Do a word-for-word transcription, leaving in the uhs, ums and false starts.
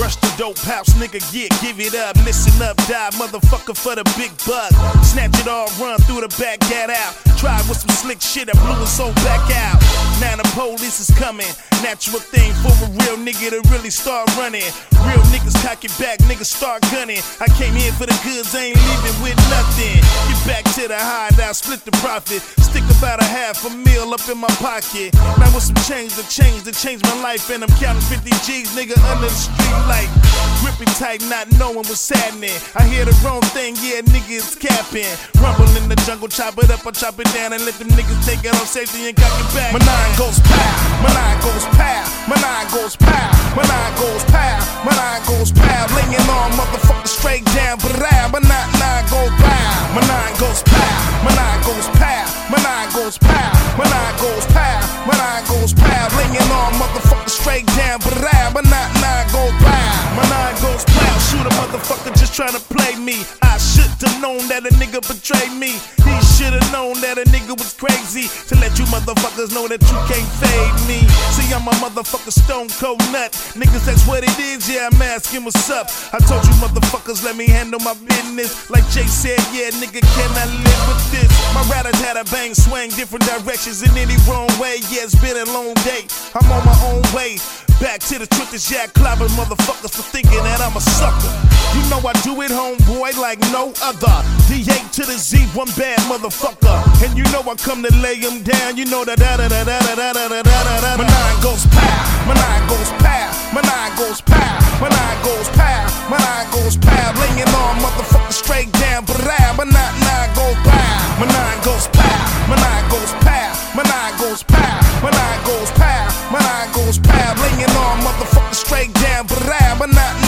Rush the dope house, nigga, yeah, give it up. Listen up, die, motherfucker, for the big buck. Snatch it all, run through the back, get out. Tried with some slick shit, I blew his soul back out. Now the police is coming. Natural thing for a real nigga to really start running. Real niggas cock it back, niggas start gunning. I came here for the goods, I ain't leaving with nothing. Get back to the hideout, split the profit. Stick about a half a meal up in my pocket. Now with some change to change, to change my life. And I'm counting fifty G's, nigga, under the street light. Gripping tight, not knowing what's happening. I hear the wrong thing, yeah, nigga, it's capping. Rumble in the jungle, chop it up, I chop it down and let them niggas take it off safety and cock it back. My nine goes pow, my nine goes pow, my nine goes pow, my nine goes pow, my nine goes pow. Laying on motherfuckers straight down, but I, my nine, nine goes pow, my nine goes pow, my nine goes pow, my nine goes pow, my nine goes pow, my nine goes pow. Laying on motherfuckers straight down, but I, my nine, nine goes pow, my nine goes pow. Shoot a motherfucker just trying to play me. I should've known that a nigga betrayed me. He should've known that a nigga was crazy. To let you motherfuckers know that you can't fade me. See, I'm a motherfucker stone cold nut. Niggas, that's what it is, yeah, I'm asking what's up. I told you motherfuckers, let me handle my business. Like Jay said, yeah, nigga, can I live with this? My riders had a bang swing, different directions in any wrong way. Yeah, it's been a long day, I'm on my own way. Back to the truth is yeah, clobbing motherfuckers for thinking that I'm a sucker. You know I do it, homeboy, like no other. D A to the Z, one bad motherfucker. And you know I come to lay him down. You know that da da da da da da da da da da. My nine goes pow, my nine goes pow, my nine goes pow, my nine goes pow, my nine goes pow. Laying on motherfuckers straight down, but I, my nine, nine goes pow, my nine goes pow, my nine goes pow, my nine goes pow, my nine goes pow, my nine goes pow. Laying on motherfuckers straight down, but I, my nine.